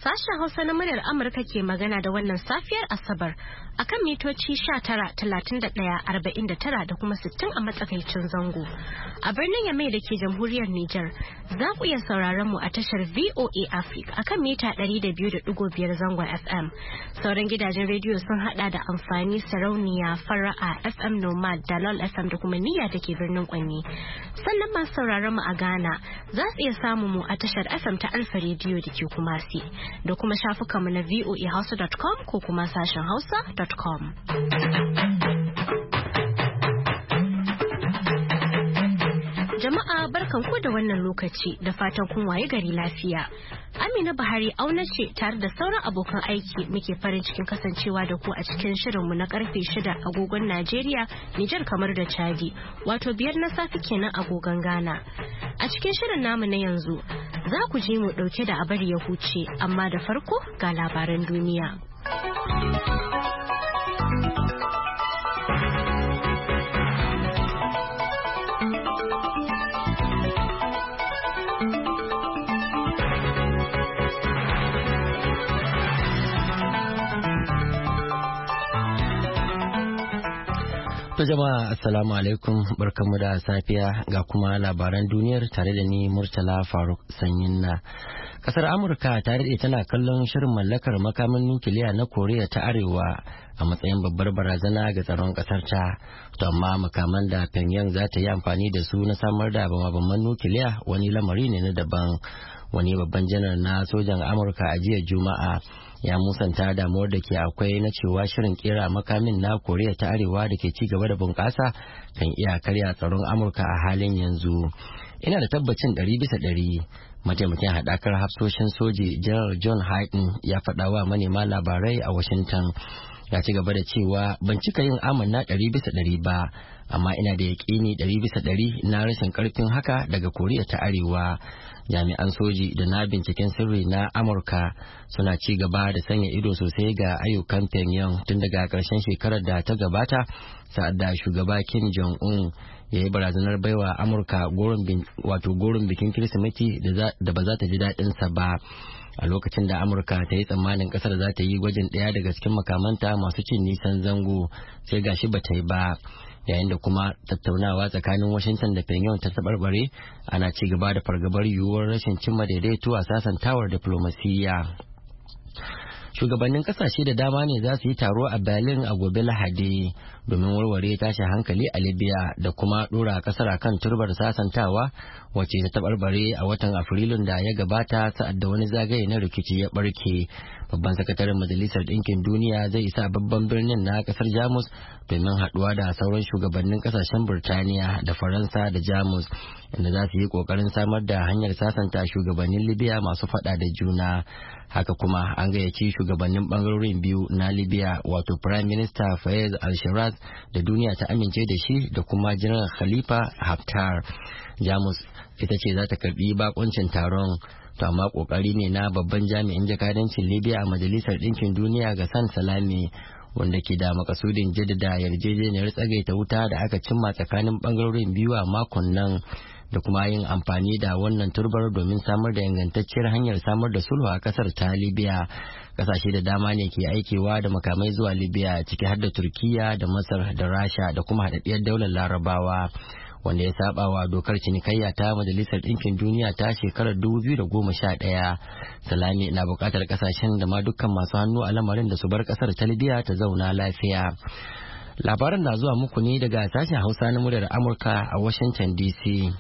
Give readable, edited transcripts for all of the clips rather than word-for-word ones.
Sashen Hausa na muryar Amurka ke magana da wannan safiyar Asabar akan mitoci 19, 31, 49 da kuma 60 a matsakaicin zango. A birnin Yamai da ke jamhuriyar Nijar, za ku iya sauraron mu a tashar VOA Africa akan mita 200.5 zangon FM. Sauran gidajen rediyo sun hada da amfani sarauniya, fara'a, FM Nomad, Dalol FM da kuma niyya da ke birnin Kwanni. Sannan masu sauraron mu a Ghana za su iya samun mu a tashar FM ta Alfa Radio da ke Kumasi. Da kuma shafukanmu na voahausa.com ko kuma sashen hausa.com. Jama'a barkanku da wannan lokaci da fatan kun waye gari lafiya. Amina Buhari auna ce tare da sauran abokan aiki muke farin cikin kasancewa da ku a cikin shirinmu na karfe 6 agogon Najeriya, Nijar kamar da Chadi, wato 5 na safe kenan agogon Ghana. A cikin shirin namu na yanzu za ku ji mu dauke da abar ya huce, amma da farko ga labaran duniya. To jama'a assalamu alaikum, barkamu da safiya ga kuma labaran duniyar tare da ni Murtala Faruk Sanyinna. Kasar Amurka ta daɗe tana kallon shirin mallakar makamin nukiliya na Koriya ta Arewa a matsayin babbar barazana ga tsaron kasar ta. To amma makaman da Pyongyang za ta yi amfani da su na samar da bama-baman nukiliya wani lamari ne na daban. Wani babban janar na sojan Amurka a jiya Juma'a ya musanta damuwar da ke akwai na cewa shirin kera makamin na Koriya ta Arewa da ke ci gaba da bunƙasa kan iya karya tsaron Amurka a halin yanzu. Ina da tabbacin 100%. Mataimakin haɗakar hafsoshin soji General John Hayden ya faɗa wa manema labarai a Washington. Ya ci gaba da cewa ban cika yin amanna 100% ba, amma ina da yaƙini 100% na rashin ƙarfin haka daga Koriya ta Arewa. Jami'an soji da na binciken sirri na Amurka suna ci gaba da sanya ido sosai ga ayyukan Pyongyang tun daga ƙarshen shekarar da ta gabata, sa'ad da shugaba Kim Jong-un ya yi barazanar baiwa Amurka goron bikin Kirsimeti da ba za ta ji daɗinsa ba. A lokacin da Amurka ta yi tsammanin kasar za ta yi gwajin ɗaya daga cikin makamanta masu cin nisan zango, sai gashi ba ta yi ba. Yayin da kuma tattaunawa tsakanin Washington da Pyongyang ta tabarbare, ana ci gaba da fargabar yiwuwar rashin cimma daidaito a sasantawar diflomasiyya. Shugabannin kasashe da dama ne za su yi taro a Berlin a gobe Lahadi domin warware tashin hankali a Libya da kuma dora kasar kan turbar sasantawa wacce ta tabarbare a watan Afrilun da ya gabata sa'ad da wani zagaye na rikici ya barke. Babban sakataren Majalisar Ɗinkin Duniya zai isa babban birnin na kasar Jamus domin haɗuwa da sauran shugabannin kasashen Burtaniya da Faransa da Jamus, inda za su yi ƙoƙarin samar da hanyar sasanta shugabannin Libya masu faɗa da juna. Haka kuma an gayyaci shugabannin bangarorin biyu na Libya, wato Prime Minister Fayez al-Sarraj da duniya ta amince da shi, da kuma General Khalifa Haftar. Jamus ita ce za ta karbi bakuncin taron, to amma kokari ne na babban jami'in jakadancin Libya a Majalisar Ɗinkin Duniya ga San Salami, wanda ke da makasudin jaddada yarjejeniyar tsagaita wuta da aka cimma tsakanin bangarorin biyu a makon nan, da kuma yin amfani da wannan turbar domin samar da ingantacciyar hanyar samar da sulhu a kasar ta Libya. Kasashe da dama ne ke aikewa da makamai zuwa Libya, ciki har da Turkiya da Masar da Rasha da kuma haɗaɗɗiyar daular Larabawa, wanda ya saba wa dokar cinikayya ta Majalisar Ɗinkin Duniya ta shekarar 2011. Salami na buƙatar kasashen da ma dukkan masu hannu a lamarin da su bar kasar ta Libya ta zauna lafiya. Labaran na zuwa muku ne daga sashen Hausa na muryar Amurka a Washington DC.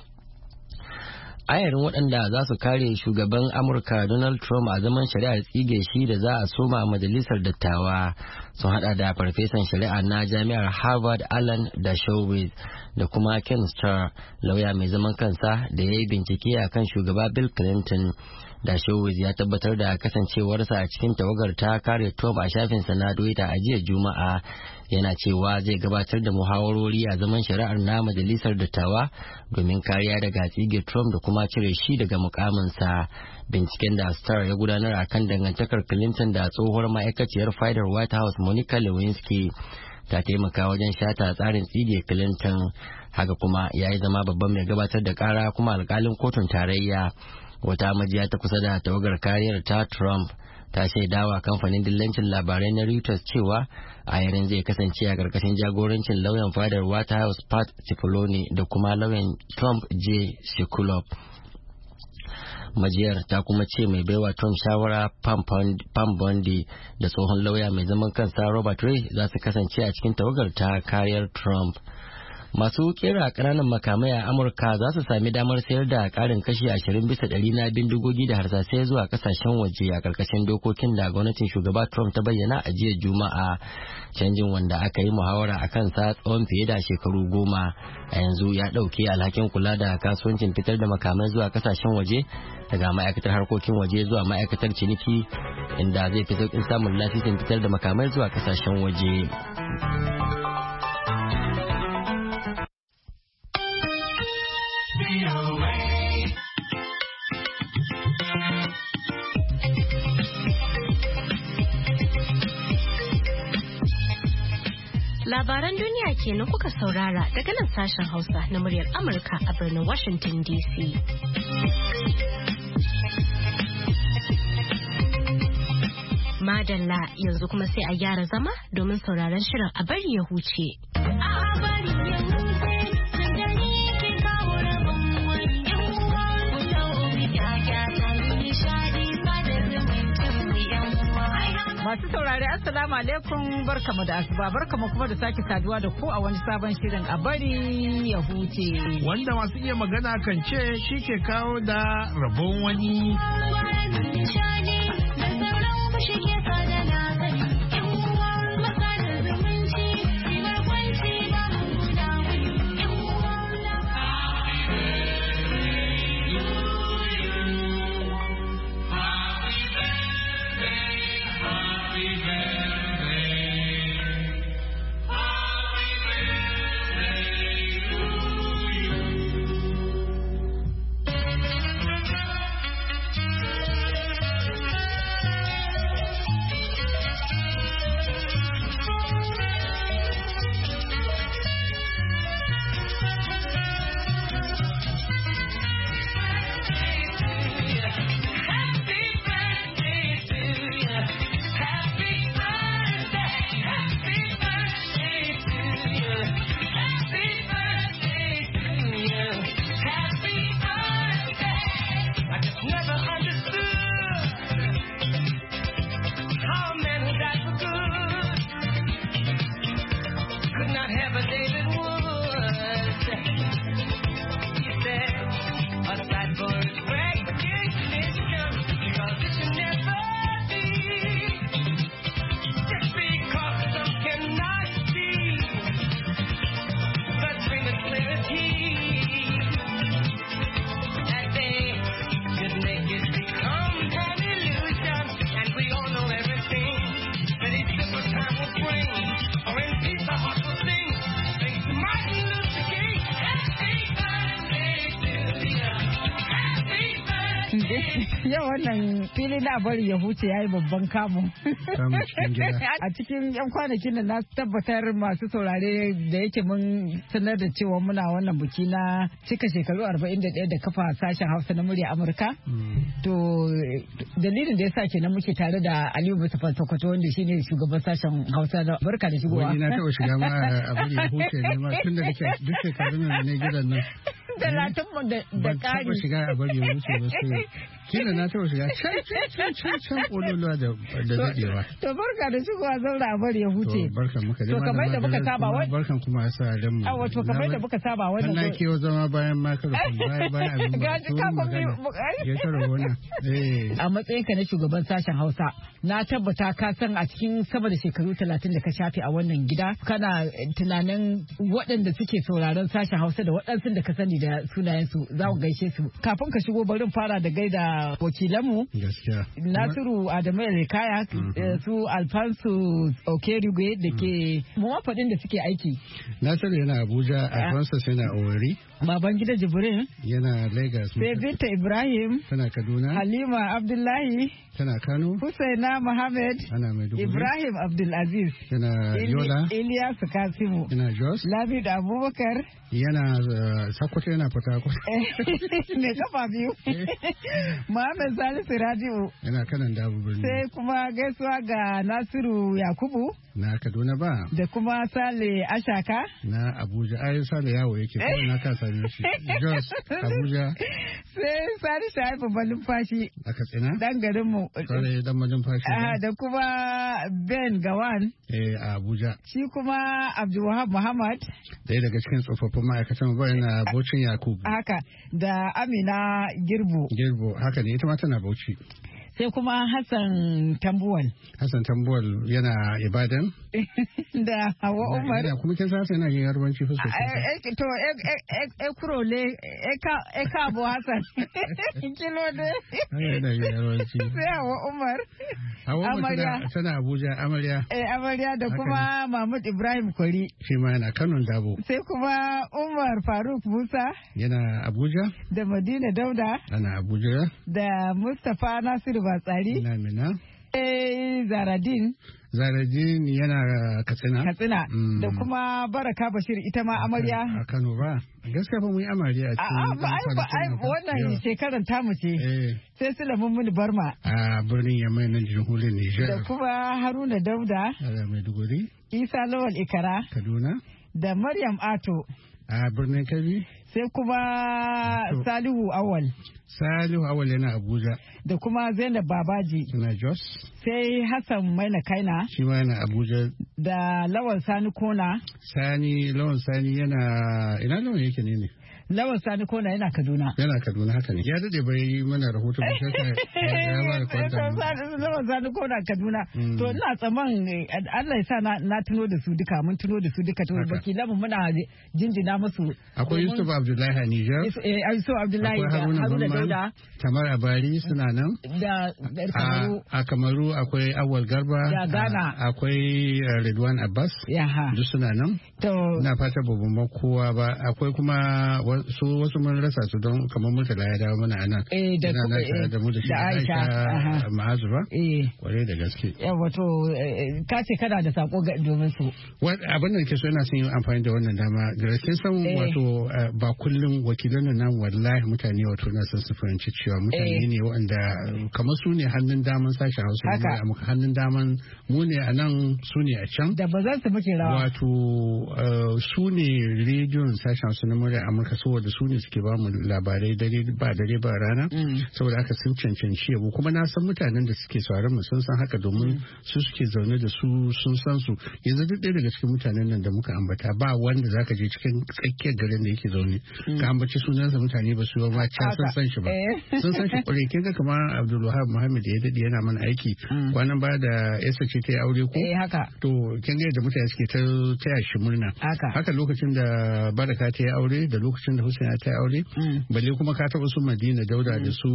Ayarin waɗanda za su kare shugaban Amurka Donald Trump a zaman shari'ar tsige shi da za a soma a majalisar dattawa sun hada da farfesan shari'a na jami'ar Harvard Alan Dershowitz da kuma Ken Starr, lauya mai zaman kansa da ya yi bincike a kan shugaba Bill Clinton. Dershowitz ya tabbatar da kasancewarsa a cikin tawagar ta kare Trump a shafinsa na Twitter a jiya Juma'a, yana cewa zai gabatar da muhawarori a zaman shari'ar na majalisar dattawa domin kariya daga tsige Trump da kuma cire shi daga mukaminsa. Binciken da Starr ya gudanar a kan dangantakar Clinton da tsohuwar ma'aikaciyar fadar White House Monica Lewinsky ta taimaka wajen shata tsarin tsige Clinton. Haka kuma ya yi zama babban mai gabatar da kara kuma alkalin kotun tarayya. Wata majiya ta kusa da tawagar kariyar ta Trump ta shaidawa kamfanin dillancin labarai na Reuters cewa ayarin zai kasance a karkashin jagorancin lauyan fadar White House Pat Cipollone da kuma lauyan Trump J. Sekulow. Majiyar ta kuma ce mai baiwa Trump shawara Pam Bondi da tsohon lauya mai zaman kansa Robert Ray za su kasance a cikin tawagar ta kariyar Trump. Masu kera kananan makamai a Amurka za su sami damar sayar da karin kashi 20% na bindigogi da harsasai zuwa kasashen waje a karkashin dokokin da gwamnatin shugaba Trump ta bayyana a jiya Juma'a. Canjin wanda aka yi muhawara a kansa tsawon fiye da shekaru 10 a yanzu ya ɗauke alhakin kula da kasuwancin fitar da makamai zuwa kasashen waje daga ma'aikatar harkokin waje zuwa ma'aikatar ciniki, inda zai fi sauƙin samun lasisin fitar da makamai zuwa kasashen waje. Labaran duniya kenan kuka saurara daga nan sashen Hausa na muryar Amurka a birnin Washington DC. Madalla yanzu kuma sai a gyara zama domin sauraron shirin a bari ya huce. Masu saurari assalamu alaikum, barkamu da asuba, barkamu kuma da sake saduwa da ku a wani sabon shirin a bari ya huce. Wanda masu iya magana kan ce shi ke kawo da rabon wani. Yau wannan fili na bari ya huce ya yi babban kamu. A cikin 'yan kwanakin da na tabbatar masu saurare da yake mun sanar da cewa muna wannan buki na cika shekaru 41 da kafa sashen Hausa na murya Amurka. To dalilin da ya sa kenan muke tare da Aliyu Mustapha Sokoto wanda shine shugaban sashen Hausa da barka da shigowa. Wani na taɓa shiga ma a bari ya huce ne ma tun da nake duk shekarun nan ne gidan nan. Talatin mu da ƙari. Ban taɓa shiga a bari ya huce ba sai kila na taɓa shiga can ƙololuwa da daɗewa. To barka da shigowa zaura a bari ya huce. To barkan muka dai. To kamar da muka saba wani. Barkan kuma sa dan mu. Awa to kamar da muka saba wani. Na kewa zama bayan makarofon bayan abin ba. Ya tara wannan. A matsayin ka na shugaban sashen Hausa na tabbata ka san a cikin sama da shekaru 30 da ka shafe a wannan gida kana tunanin waɗanda suke sauraron sashen Hausa da waɗansu da ka sani da sunayensu za ku gaishe su. Kafin ka shigo bari fara da gaida wakilanmu. Gaskiya. Nasiru Adamu Rekaya su Alfonso Okerigwe da ke mawafaɗin da suke aiki. Nasiru yana Abuja, Alfonso yana Owerri. Babangida Jibrin. Yana Lagos. Sai Binta Ibrahim. Tana Kaduna. Halima Abdullahi. Tana Kano. Husaina Mohammed. Ana Maiduguri. Ibrahim Abdulaziz. Yana Yola. Ilyasu Kasimu. Yana Jos. Labid Abubakar. Yana Sokoto, yana Port Harcourt. Me kafa biyu. Muhammad Salisu Rabi'u. Yana Kanan Dabu Birni. Sai kuma gaisuwa ga Nasiru Yakubu. Na Kaduna ba. Da kuma Sale Ashaka. Na Abuja. Ai Sale yawo yake kuma na kasa shi. Jos, Abuja. Sai Sani Shaibu Malumfashi. A Katsina. Dan garinmu. Sale dan Malumfashi. Da kuma Ben Gawan. A Abuja. Shi kuma Abdulwahab Muhammad. Daya daga cikin tsofaffin ma'aikatan ba yana Bauchin Yakubu. Haka. Da Amina Girbo. Haka ne ita ma tana Bauchi. Sai kuma Hassan Tambuwal. Hassan Tambuwal yana Ibadan. Da Hawa Umar. Da kuma kin san yana yin yarbanci fa sosai. To kurole kabo Hassan. Kilo de. Yana yin yarbanci. Sai Hawa Umar. Hawa Umar tana Abuja amarya. Amarya da kuma Mahmud Ibrahim Kwari. Shi ma yana Kano Dabo. Sai kuma Umar Faruk Musa. Yana Abuja. Da Madina Dauda. Ana Abuja. Da Mustapha Nasiru Batsari. Ina Mina. Zaradin yana Katsina. Da kuma Baraka Bashir ita ma amarya. A Kano ba. Gaskiya ba mu yi amarya a cikin wannan shekarar tamu ce. Sai Sulaiman Muni Barma. A birnin Yamai na jamhuriyar Nijar. Da kuma Haruna Dauda. A Maiduguri. Isa Lawal Ikara. Kaduna. Da Maryam Ato. A birnin Kebbi. Sai kuma Salihu Awal yana Abuja. Da kuma Zainab Babaji. Suna Jos. Sai Hassan Maina Kaina. Shi ma yana Abuja. Da Lawan Sani Kona. Lawan Sani yana ina Lawan yake ne? Lawan Sani Kona yana Kaduna. Yana Kaduna haka ne. Ya dade bai mana rahoton ba sai ya ba kwanta. Lawan Sani Kona Kaduna. To ina tsaman Allah ya sa na tuno da su duka mun tuno da su duka to baki lamun muna jinjina musu. Akwai Yusuf Abdullahi a Niger. Yusuf Abdullahi da Haruna Dauda. Tamar Abari suna nan. Da Kamaru. A Kamaru akwai Awal Garba. Da Ghana. Akwai Ridwan Abbas. Duk suna nan. Na fata babban kowa ba akwai kuma wasu mun rasa su don kamar Murtala ya dawo mana anan. Da mu da shi Aisha Ma'azu ba. Kwarai da gaske. Wato ka ce kana da sako domin su. Abin da ke so ina son yin amfani da wannan dama. Gaskiya san wato ba kullum wakilan nan wallahi mutane wato na san su fahimci cewa mutane ne waɗanda kamar su ne hannun daman sashen Hausa muka hannun daman mu ne a nan su ne a can. Da ba za su muke rawa. Wato su ne rediyon sashen Hausa na murya Amurka saboda su ne suke ba mu labarai dare ba rana. Saboda haka sun cancanci yabo kuma na san mutanen da suke sauraron mu sun san haka domin su suke zaune da su sun san su. Yanzu duk ɗaya daga cikin mutanen nan da muka ambata ba wanda zaka je cikin tsakiyar garin da yake zaune ka ambaci sunansa mutane ba su yi ba can sun san shi ba. Sun san shi kwarai kin ga kamar Abdulwahab Muhammad ya dade yana mana aiki kwanan ba da yasa ce ta yi aure ko to kin ga yadda mutane suke ta taya shi murna haka lokacin da Baraka ta yi aure da lokacin da Hussein ta yi aure balle kuma ka taɓa su Madina Dauda da su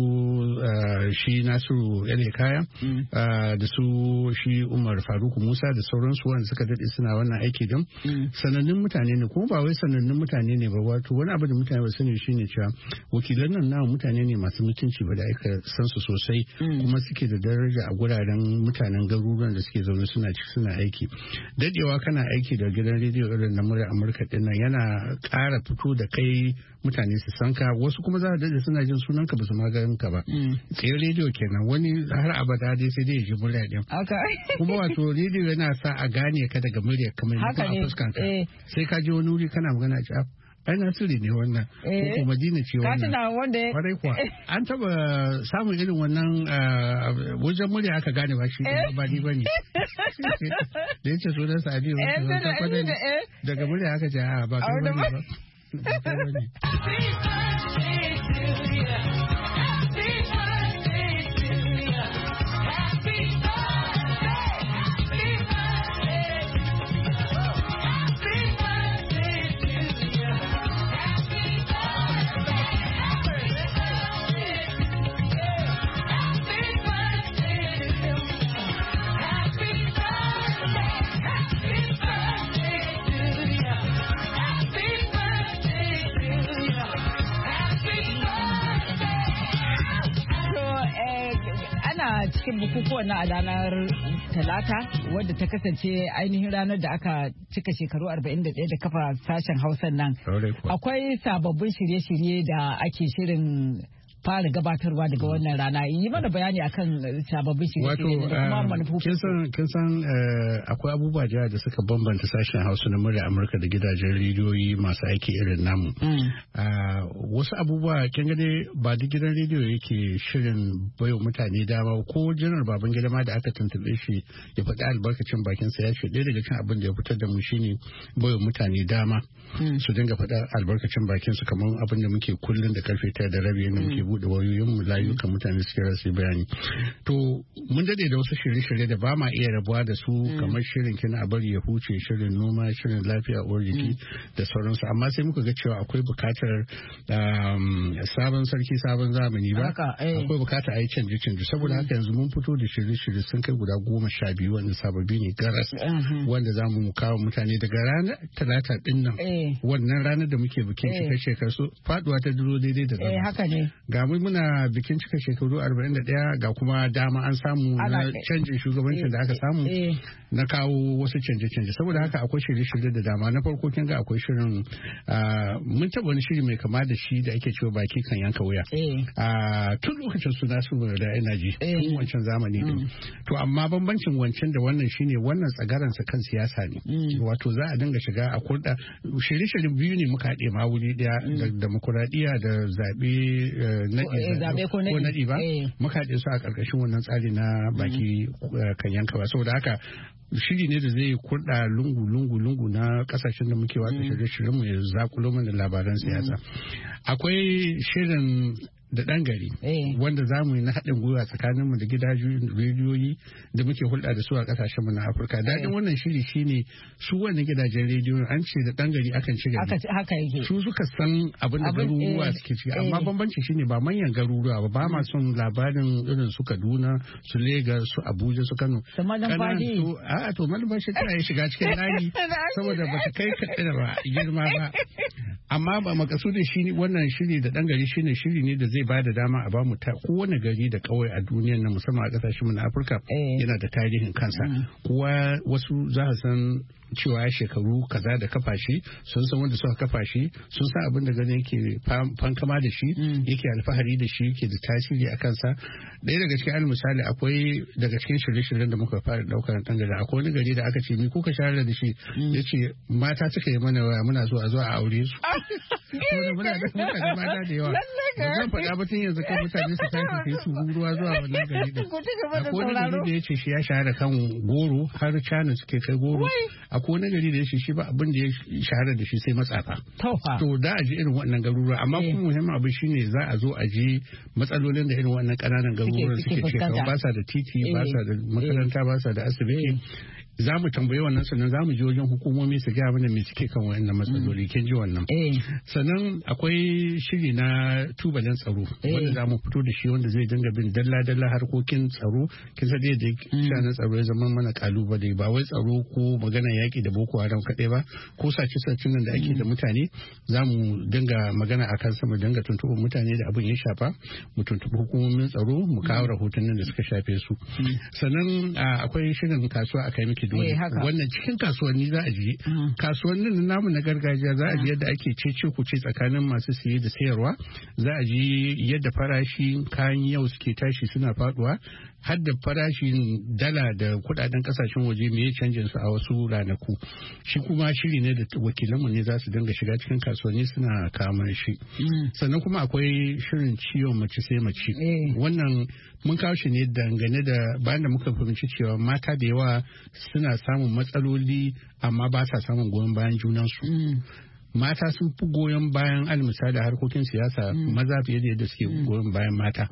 shi Nasiru Ele Kaya da su shi Umar Faruk Musa da sauransu wanda suka dade suna wannan aiki din sanannun mutane ne kuma ba wai sanannun mutane ne ba wato wani abu da mutane ba sani shine cewa wakilan nan na mutane ne masu mutunci ba da aka san su sosai kuma suke da daraja a guraren mutanen garuruwan da suke zaune suna aiki dadewa kana aiki da gidan rediyo irin na murya Amurka din nan yana ƙara fito da kai mutane su san ka wasu kuma za a dade suna jin sunan ka ba su maganin ka ba sai rediyo kenan wani har abada dai sai dai ya ji murya din kuma wato rediyo yana sa a gane ka daga murya kamar a fuskan ka sai ka je wani wuri kana magana a ai Nasiru ne wannan ko Madina ce wannan kwarai kuwa an taba samun irin wannan wajen murya aka gane ba shi ba ni bane da yace sunan sa Aliyu daga murya aka ce a ba kai bane ba cikin bukukuwan na a ranar Talata wadda ta kasance ainihin ranar da aka cika shekaru 41 da kafa sashen Hausa nan. Akwai sababbin shirye-shirye da ake shirin fara gabatarwa daga wannan rana. Yi mana bayani akan sababbin shirye-shirye da kuma manufofi. Kin san akwai abubuwa da suka bambanta sashen Hausa na murya Amurka da gidajen rediyoyi masu aiki irin namu. Wasu abubuwa kin ga dai ba duk gidan rediyo yake shirin bayo mutane dama ko janar Babangida ma da aka tuntube shi ya faɗi albarkacin bakin sa ya ce ɗaya daga cikin abin da ya fitar da mu shine bayo mutane dama su dinga faɗa albarkacin bakin su kamar abin da muke kullun da karfe 9:30 inda muke buɗe wayoyin mu layukan mutane suke rasu bayani. To mun dade da wasu shirye-shirye da ba ma iya rabuwa da su kamar shirin kina a bari ya huce, shirin noma, shirin lafiya uwar jiki da sauransu, amma sai muka ga cewa akwai bukatar sabon sarki sabon zamani ba, akwai bukatar a yi canje-canje, saboda haka yanzu mun fito da shirye-shirye sun kai guda 12 wanda sababbi ne garas wanda za mu kawo mutane daga ranar Talata din nan wannan ranar da muke bikin cika shekaru faduwa ta duro daidai da zama. Haka ne. Ga muna bikin cika shekaru 41 ga kuma dama an samu na canjin shugabancin da aka samu na kawo wasu canje-canje, saboda haka akwai shirye-shirye da dama. Na farko kin ga akwai shirin mun taɓa wani shiri mai kama da shi da ake cewa baki kan yanka wuya tun lokacin su nasu da ina ji tun wancan zamani din. To amma bambancin wancan da wannan shine wannan tsagaransa kan siyasa ne, wato za a dinga shiga a kurɗa shirye-shirye biyu ne muka haɗe ma wuri ɗaya da demokuraɗiyya da zaɓe ko naɗi ba muka haɗe su a ƙarƙashin wannan tsari na baki kan yanka ba. Saboda haka shiri ne da zai kurɗa lungu na ƙasashen da muke watsa shirye-shiryen mu ya zakulo mana labaran siyasa. Akwai shirin da ɗan gari wanda za mu yi na haɗin gwiwa tsakaninmu da gidajen rediyoyi da muke hulɗa da su a ƙasashenmu na Afirka. Daɗin wannan shiri shine su wannan gidajen rediyo an ce da ɗan gari akan ci gari. Su suka san abin da garuruwa suke ciki, amma bambanci shine ba manyan garuruwa ba ma son labarin irin su Kaduna, su Legas, su Abuja, su Kano. To malumfashi tana ya shiga cikin layi saboda ba ta kai kaɗa ba girma ba. Amma ba makasudin shi wannan shiri da ɗan gari shine shiri ne da zai ba da dama a bamu ta kowane gari da kawai a duniyar na musamman a kasashen mu na Afirka yana da tarihin kansa. Kowa wasu za su san cewa shekaru kaza da kafa shi, sun san wanda suka kafa shi, sun san abin da gani yake fankama da shi, yake alfahari da shi, yake da tasiri a kansa. Ɗaya daga cikin misali akwai daga cikin shirye-shiryen da muka fara ɗaukar ɗan gari, akwai wani gari da aka ce mi kuka shahara da shi, ya ce mata suka yi mana waya muna zuwa a aure su. Muna da mata da yawa. Ba zan faɗa ba tun yanzu kan mutane su tashi su yi tururuwa zuwa wannan gari da. Akwai wani gari da ya ce shi ya shahara kan goro har China suke kai goro. Akwai wani gari da ya ce shi ba abin da ya shahara da shi sai matsafa. To da a ji irin wannan garuruwa, amma kuma muhimmin abu shine za a zo a ji matsalolin da irin wannan ƙananan garuruwan suke ce, ba sa da titi, ba sa da makaranta, ba sa da asibiti. Za mu tambayi wannan, sannan za mu je wajen hukumomi su gaya mana me suke kan wannan matsaloli. Kin ji wannan. Sannan akwai shiri na tubalin tsaro wanda za mu fito da shi, wanda zai dinga bin dalla-dalla harkokin tsaro. Kin san da shanin tsaro ya zama mana kalubale, ba wai tsaro ko magana yaki da Boko Haram kaɗai ba, ko sace-sacen nan da ake da mutane. Za mu dinga magana a kansa, mu dinga tuntuɓar mutane da abin ya shafa, mu tuntuɓi hukumomin tsaro, mu kawo rahotannin da suka shafe su. Sannan akwai shirin kasuwa a kai miki dole. Wannan cikin kasuwanni za a je. Kasuwannin namu na gargajiya za a ji yadda ake cece kuce tsakanin masu siye da sayarwa. Za a ji yadda farashin kayan yau suke tashi suna faduwa, har da farashin dala da kudaden kasashen waje me ya canjin su a wasu ranaku. Shi kuma shiri ne da wakilanmu ne za su dinga shiga cikin kasuwanni suna kama shi. Sannan kuma akwai shirin ciwon mace sai mace. Wannan mun kawo shi ne dangane da bayan da muka fahimci cewa mata da yawa suna samun matsaloli amma ba sa samun goyon bayan junansu. Mata sun fi goyon bayan misali harkokin siyasa maza fiye da yadda suke goyon bayan mata.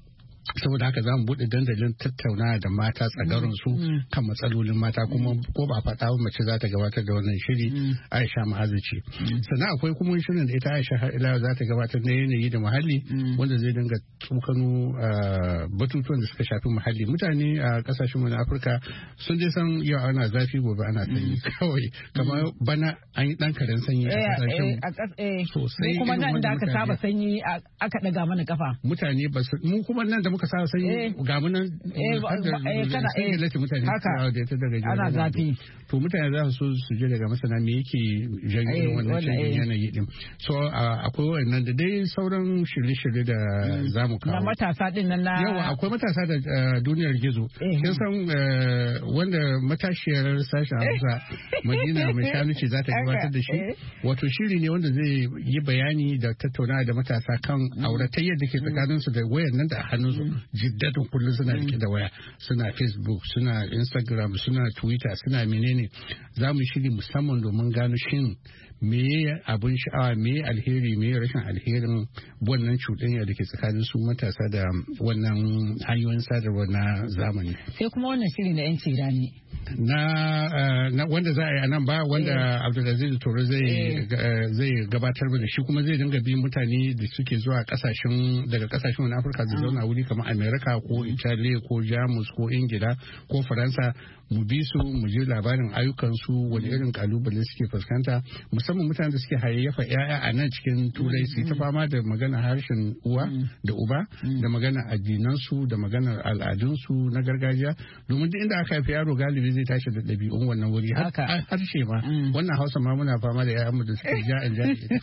Saboda haka za mu buɗe dandalin tattauna da mata tsagarin su kan matsalolin mata, kuma ko ba faɗa ba mace za ta gabatar da wannan shiri. Aisha Ma'azu ce. Sannan akwai kuma shirin da ita Aisha har ila za ta gabatar da yanayi da muhalli, wanda zai dinga tsokano batutuwan da suka shafi muhalli. Mutane a kasashen mu na Afirka sun je san yau ana zafi gobe ana sanyi kawai, kamar bana an yi dan karen sanyi a kasashen sosai. Kuma nan da aka saba sanyi aka daga mana kafa. Mutane ba su, mu kuma nan da muka muka sa sai ga mu nan sai mutane da ita daga ana zafi to mutane za su je daga masana me yake janyo wannan canjin yanayi din so akwai wannan da dai sauran shirye-shirye da zamu kawo na matasa din nan na yawa akwai matasa da duniyar gizo kin san wanda matashiyar sashen Hausa Madina mai shanu ce za ta gabatar da shi wato shiri ne wanda zai yi bayani da tattauna da matasa kan auratayyar da ke tsakanin su da wayar nan da a hannun su jiddatun kullum suna rike da waya suna Facebook suna Instagram suna Twitter suna menene za mu shiri musamman domin gano shin me abin sha'awa me alheri me rashin alherin wannan cuɗanya da ke tsakanin su matasa da wannan hanyoyin sadarwa na zamani. Sai kuma wannan shiri na 'yanci rani. Na wanda za a yi a nan ba wanda Abdulaziz Toro zai gabatar da shi kuma zai dinga bi mutane da suke zuwa daga kasashen wani Afirka da zauna wuri kamar Amerika ko Italiya ko Jamus ko Ingila ko Faransa mu bi su mu ji labarin ayyukansu wani irin kalubale suke fuskanta musamman mutanen da suke hayayyafa 'ya'ya a nan cikin turai su ta fama da magana harshen uwa da uba da magana addinansu da magana al'adunsu na gargajiya domin duk inda aka haifi yaro galibi zai tashi da ɗabi'un wannan wuri harshe ma wannan Hausa ma muna fama da 'ya'yanmu da suke ja'in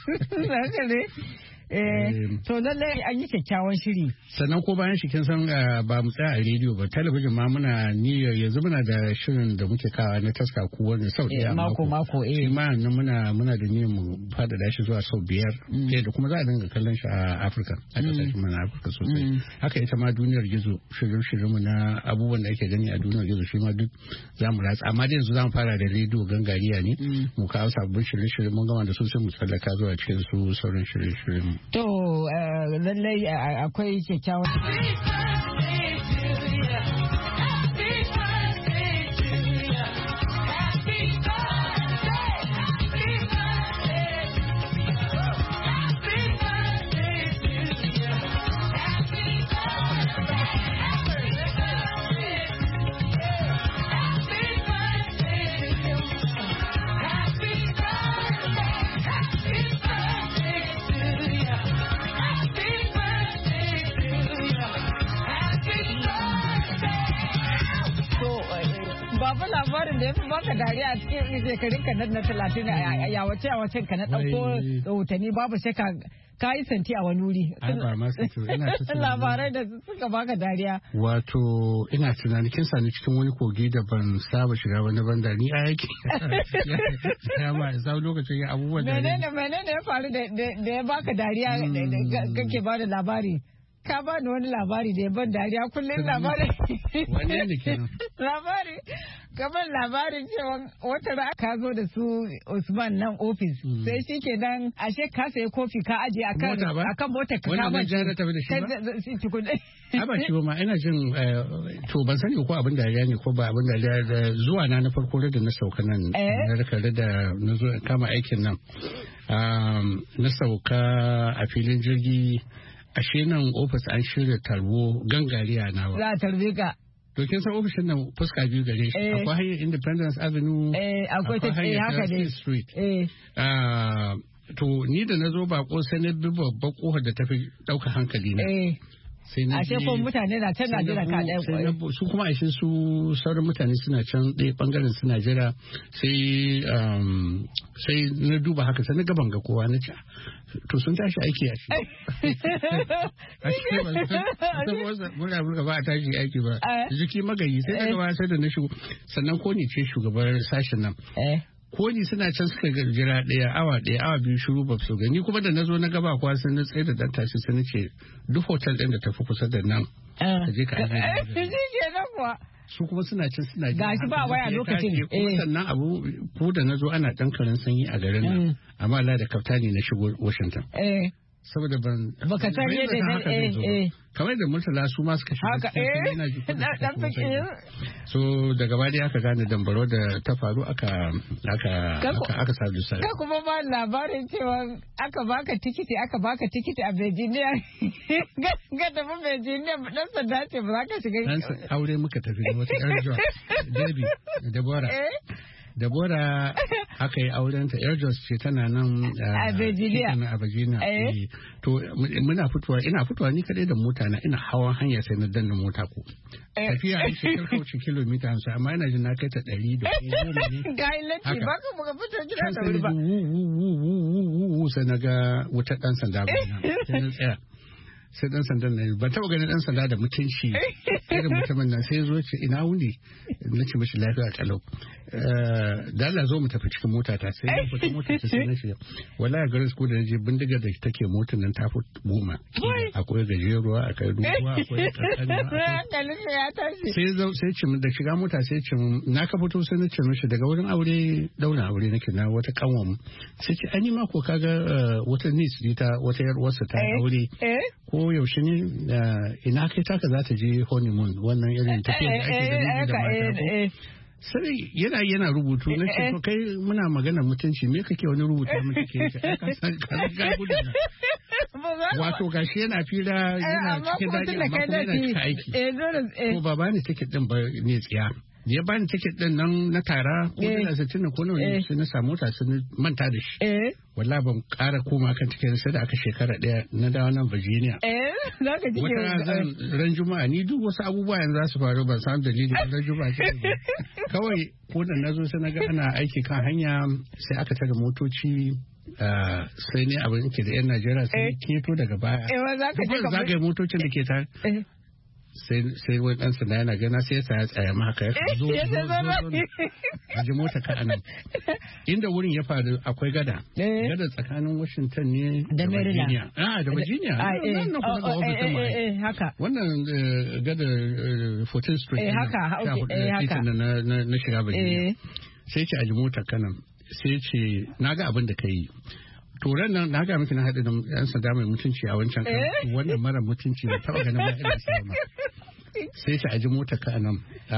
to lallai an yi kyakkyawan shiri. Sannan ko bayan shi kin san ba mu tsaya a rediyo ba talabijin ma muna niyyar yanzu muna da shirin da muke kawa na taska ko wani sau ɗaya mako. Shi ma muna da niyyar mu faɗaɗa shi zuwa sau 5 da kuma za a dinga kallon shi a Afirka a ƙasashen mu na Afirka sosai. Haka ita ma duniyar gizo shirin mu na abubuwan da ake gani a duniyar gizo shi ma duk za mu ratsa amma da yanzu za mu fara da rediyo gangariya ne mu kawo sabbin shirye-shirye mun gama da su sai mu tsallaka zuwa cikin su sauran shirye-shiryen mu. To lallai akwai kyakkyawan. labarin da ya fi baka dariya a cikin shekarun ka na 30 a yawace ka na ɗauko rahotanni babu shakka ka yi santi a wani wuri. Labarai da suka baka dariya. Wato ina tunani kin sani cikin wani kogi da ban saba shiga wani banda ni a yake. Ya ma za lokacin ya abubuwan da menene ya faru da ya baka dariya kake ba da labari. Ka ba ni wani labari da ya ban dariya kullum labari. Wanne ne kenan? Labari. Kamar labarin cewa wata ra'a ka zo da su Usman nan ofis. Sai shi ke nan ashe ka sayi kofi ka aje akan mota ka kama. Wannan jara tafi da shi ba? Ba shi ba ina jin to ban sani ko abin dariya ne ko ba abin dariya da zuwa na farko da na sauka nan na rika da na zo kama aikin nan. Na sauka a filin jirgi ashe nan ofis an shirya tarbo gangariya nawa. Za a tarbe ka. To kin san ofishin nan fuska biyu gare shi. Akwai hanyar Independence Avenue. Akwai hanyar State Street. To ni da na zo bako sai na bi babbar kofar da tafi ɗauka hankali na. Ashe ko mutane na can na jira ka ɗaya kwai. Su kuma ashe su sauran mutane suna can ɗaya bangaren suna jira sai na duba haka sai na gaban ga kowa na ce to sun tashi aiki a shi. Muna burka ba a tashi aiki ba. Jiki magayi sai daga ba sai da na shigo sannan ko ni ce shugabar sashen nan. Ko ni suna can suka jira awa biyu shiru ba su gani kuma da na zo na gaba kuwa sai na tsaye da dan tashi sai na ce duk hotel ɗin da tafi kusa da nan ka je ka aje su kuma suna can suna jira gashi ba waya lokacin kuma sannan abu ko da na zo ana dan karin sanyi a garin nan amma Allah da kaftani na shigo Washington saboda baka san yadda kamar da Murtala su ma suka shiga so daga baya aka gane dambaro da ta faru aka sadu sai ka kuma ba labarin cewa aka baka tikiti a Virginia ga da ba Virginia dan sanda ce ba za ka shiga aure muka tafi da wata yar jiwa Debbie Deborah Deborah aka yi auren ta yar Jos ce tana nan a Virginia. To ina fitowa ni kadai da mota na ina hawan hanya sai na danna mota ko. Tafiya a shekar kauce kilomita 50 amma ina jin na kai ta 100 da ne. Ga ilati ba ka buga fito gida da wuri ba. Sai na ga wutar dan sanda ba sai na tsaya. Sai dan sandan nan ban taba ganin dan sanda da mutunci irin mutumin nan sai zo ce ina wuni na ce mishi lafiya kalau da Allah zo mu tafi cikin mota ta sai ya fita mota ta sai na shiga wallahi garin ko da naje bindiga da take motar nan ta fi 10 akwai gajeruwa akwai doguwa akwai sai ce da shiga mota sai ce na ka fito sai na ce mishi daga wurin aure dauna aure nake na wata kanwan sai ce ani ma ko kaga wata niece ta wata yar uwarsa ta aure ko yaushe ne ina kai taka za ta je honeymoon wannan irin tafiya da ake da da mata sai yana rubutu na ce kai muna magana mutunci me kake wani rubuta mun take ka san ka gudu wato gashi yana fira yana cikin daji amma kuma yana cikin aiki ko baba ne take din ba ne tsiya ya bani tiket din nan na tara ko da satin ko nawa sai na samu ta sun manta da shi wallahi ban ƙara koma kan tiket sai da aka shekara daya na dawo nan Virginia zaka ji ran juma'a ni duk wasu abubuwa yanzu za su faru ban san dalili ran juma'a ce kawai ko da nazo sai naga ana aiki kan hanya sai aka tada motoci sai ne abin ke da yan Najeriya sai keto daga baya zaka motocin da ke tare sai wani ɗan sanda yana gana sai ya tsaya ma haka ya zo a ji mota ka anan inda wurin ya faru akwai gada tsakanin Washington ne da Virginia da Virginia wannan kuma ga ofisin mai wannan gada 14th Street haka na shiga Virginia sai ce a ji mota kanan sai ce na ga abin da ka yi turan nan na ga miki na haɗu da yan sanda mai mutunci a wancan kan wannan mara mutunci da taɓa ganin ba ina sama sai ce aji mota ka nan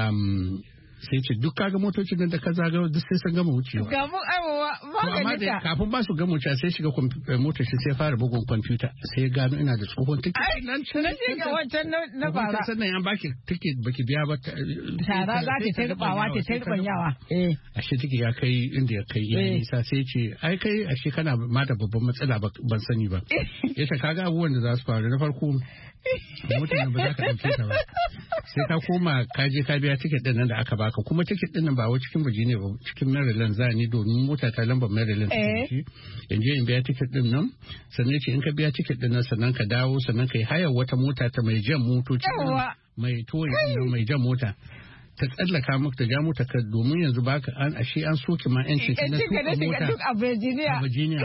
sai ce duk kaga motocin da ka zaga duk sai sun gama wucewa ga mu amma da kafin ba su gama wucewa sai shiga motar shi sai fara bugun kwamfuta sai ya gano ina da tsohon tiket nan ga wancan na bara sannan an baki tiket baki biya ba tara za ta tarbawa ta tarbanyawa ashe tiket ya kai inda ya kai yayi nisa sai ce ai kai ashe kana ma da babban matsala ban sani ba yace kaga abubuwan da za su faru na farko motar ba za ka ɗauke ta ba sai ka koma ka je ka biya tiket ɗin nan da aka baka kuma tiket ɗin nan ba wa cikin Virginia ba cikin Maryland za ni domin mota ta lambar Maryland in je in biya tiket ɗin nan sannan ce in ka biya tiket ɗin nan sannan ka dawo sannan ka yi hayar wata mota ta mai jan motoci mai toyi mai jan mota ta tsallaka maka ta ja mota ka domin yanzu baka an soke ma yancin ka na tuka mota a Virginia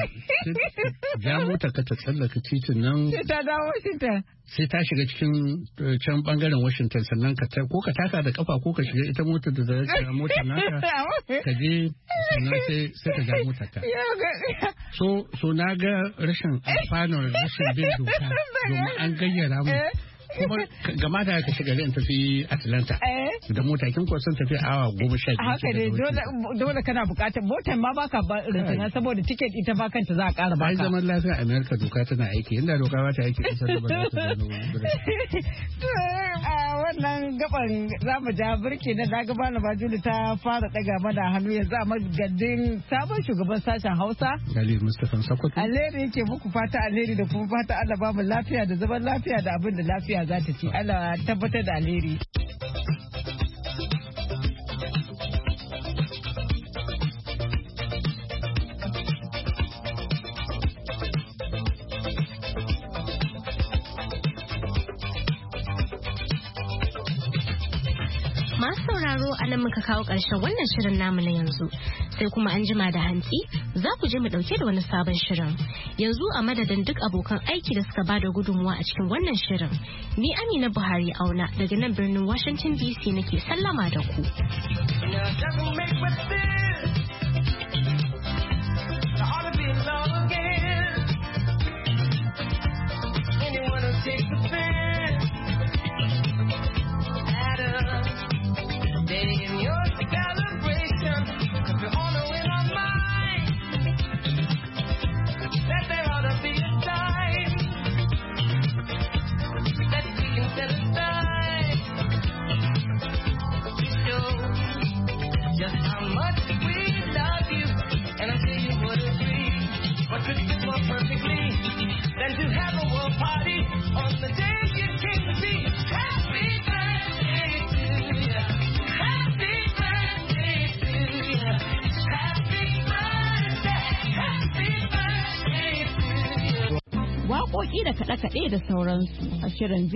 ja mota ka ta tsallaka titin nan sai ta dawo Washington sai ta shiga cikin can bangaren Washington sannan ko ka taka da kafa ko ka shiga ita motar da zai shiga motar naka ka je sannan sai ka ja motar ka so na ga rashin alfanun rashin bin doka domin an gayyara mu kuma gama da ka shiga zan tafi Atlanta da mota kin kuwa sun tafi awa 12 haka ne dole kana bukatar motar ma baka rintsina saboda tiket ita ba kanta za a kara baka ai zaman lafiya America doka tana aiki inda doka ba ta aiki kasar da ba za ta gano wannan gaban zamu ja birki na daga bana bajuli ta fara daga mana hannu yanzu a magadin sabon shugaban sashen Hausa Alheri Mustapha Sokoto alheri yake muku fata alheri da kuma fata Allah ba mu lafiya da zaman lafiya da abin da lafiya za ta ci Allah tabbatar da alheri. Masu sauraro a nan muka kawo ƙarshen wannan shirin namu na yanzu sai kuma an jima da hantsi za ku je mu ɗauke da wani sabon shirin yanzu a madadin duk abokan aiki da suka bada gudunmuwa a cikin wannan shirin ni Amina Buhari Auna daga nan birnin Washington DC nake sallama da ku. Just how much we da kaɗe-kaɗe da sauransu a shirin